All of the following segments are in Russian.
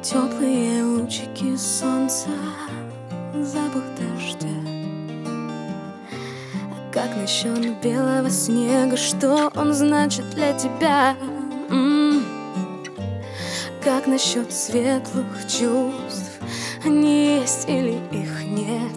Теплые лучики солнца, запах дождя. А как насчет белого снега? Что он значит для тебя? Как насчет светлых чувств? Они есть или их нет?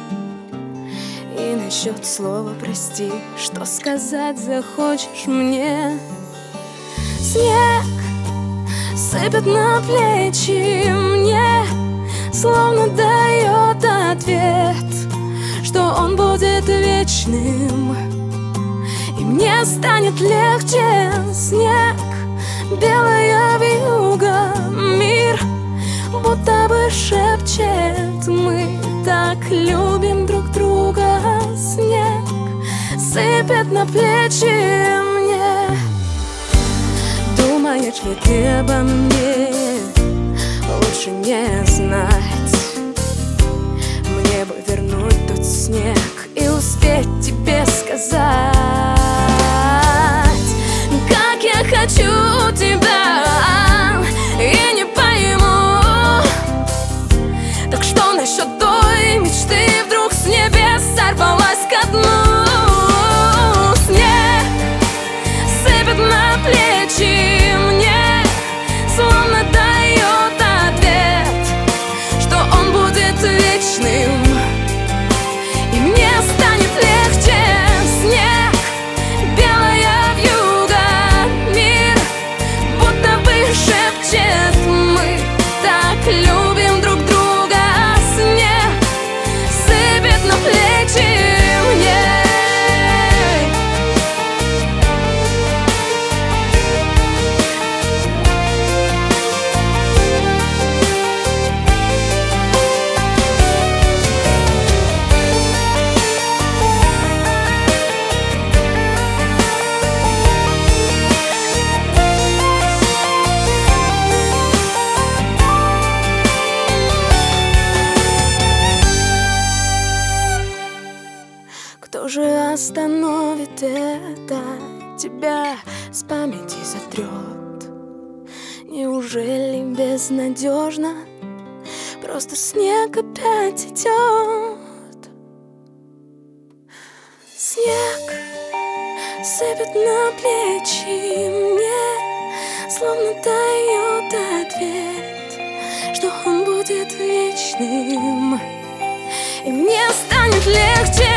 И насчет слова «прости», что сказать захочешь мне? Снег сыпет на плечи мне, словно дает ответ, что он будет вечным, и мне станет легче. Снег, белая вьюга, мир будто бы шепчет: мы так любим друг друга. Снег сыпет на плечи мне. Думаешь ли ты обо мне? Лучше не знать. Мне бы вернуть тот снег и успеть тебе сказать, как я хочу тебя, и не пойму. Так что насчет той мечты? Вдруг с небес сорвалась ко дну. Снег сыпет на плечи мне, словно дает ответ, что он будет вечным, и мне станет легче. Снег, белая вьюга, мир будто бы шепчет: мы так любим друг друга. Снег сыпет на плечи мне. Кто же остановит это? Тебя с памяти сотрет. Неужели безнадежно? Просто снег опять идет. Снег сыпет на плечи мне, словно дает ответ, что он будет вечным, и мне станет легче.